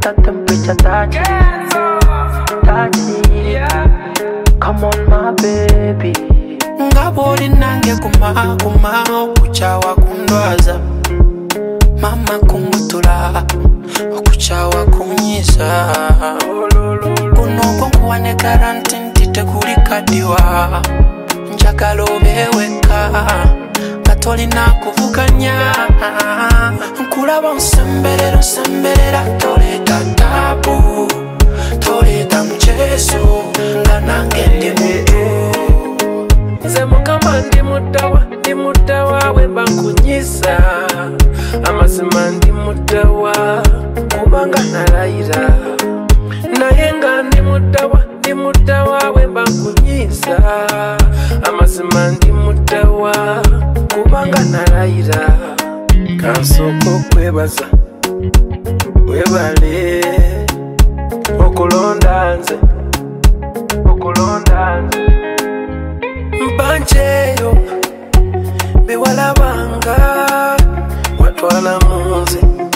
that temperature touch it. Come on my baby. Ngaboli nange kuma okuchawa kundwaza. Mama kumutula okuchawa kunyiza. Kuno kuwane garanti ntite kulikadiwa. Njagala obeweka katolina kuvuganya. Nkulaba onsemberera toleta tabu, toleta mchezo nga nange ndi muntu. Nze Mukama ndi mutawa wemba nkunyisa. Amazima ndi mutawa kubanga nalayira. Naye nga ndi mutawa wemba nkunyisa. Amazima ndi mutawa kubanga nalayira. Kansooka okwebaza webale okulonda nze mpanjeyo bewalabanga watwala munze.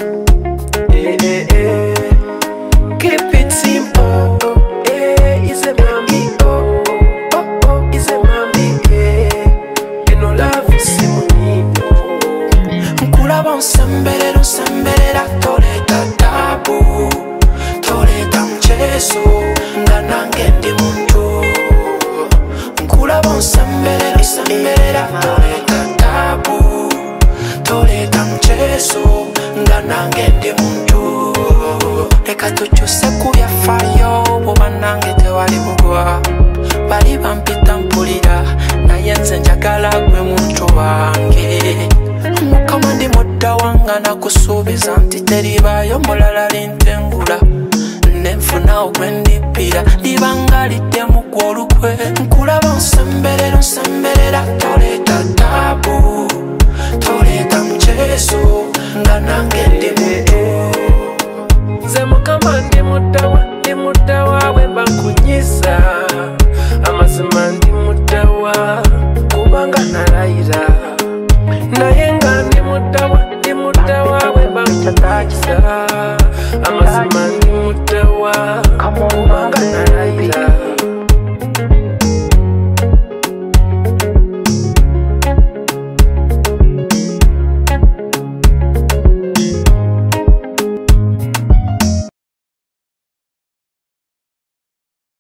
Keep it simple, ize mami, ize mami, eno love simunino. Nkulaba onsemberera toleta tabu, toleta mchezo nga nange ndi muntu. Nkulaba onsemberera toleta tabu, toleta mchezo nga nange ndi muntu. Leka tukyuse kubyafaayo bwoba nange tewali bugwa. Bali bampita mpulira naye nze njagala gwe muntu wange. Mukama ndi mudda wanga nakusuubiza nti teribaayo mulala lintengula. Nenfuna okwendippira libanga liddemu gw'olukwe. Nkulaba onsemberera toleta tabu, toleta mchezo nga nange ndi muntu. Nze Mukama ndi mutawa wemba nkunyisa. Amazima ndi mutawa kubanga nalayira. Naye nga ndi mutawa wemba nkunyisa. Amazima ndi mutawa kubanga nalayira.